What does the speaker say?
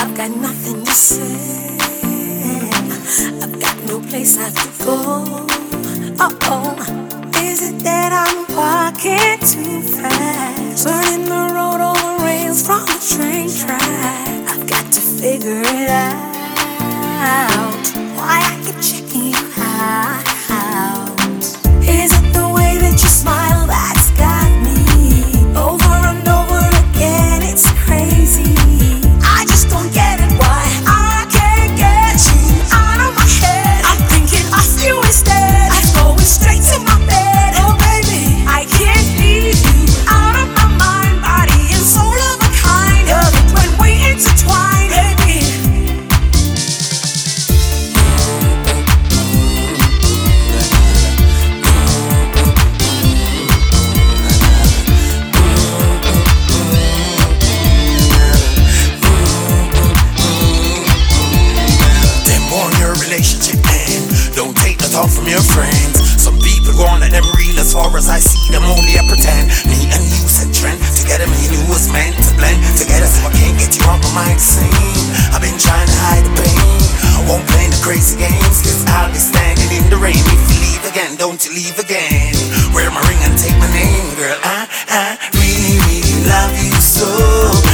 I've got nothing to say. I've got no place I could go. Oh, is it that I'm walking too fast? Burning the road over rails from the train track. I've got to figure it out. Why I keep checking you out? Is it the way that you smile that's got me over and over again? It's crazy. I just don't get it. Why I can't get you out of my head. I'm thinking of you instead. I'm going straight to my bed. Oh baby, I can't leave you out of my mind, body and soul of a kind. When we intertwine, baby. Relationship end. Don't take the talk from your friends. Some people go on at them real, as far as I see them only a pretend. Me and you said trend together, me and you was meant to blend together, so I can't get you off my mind the same. I've been trying to hide the pain. I won't play the crazy games, cause I'll be standing in the rain. If you leave again, don't you leave again. Wear my ring and take my name, girl. I really, really love you so.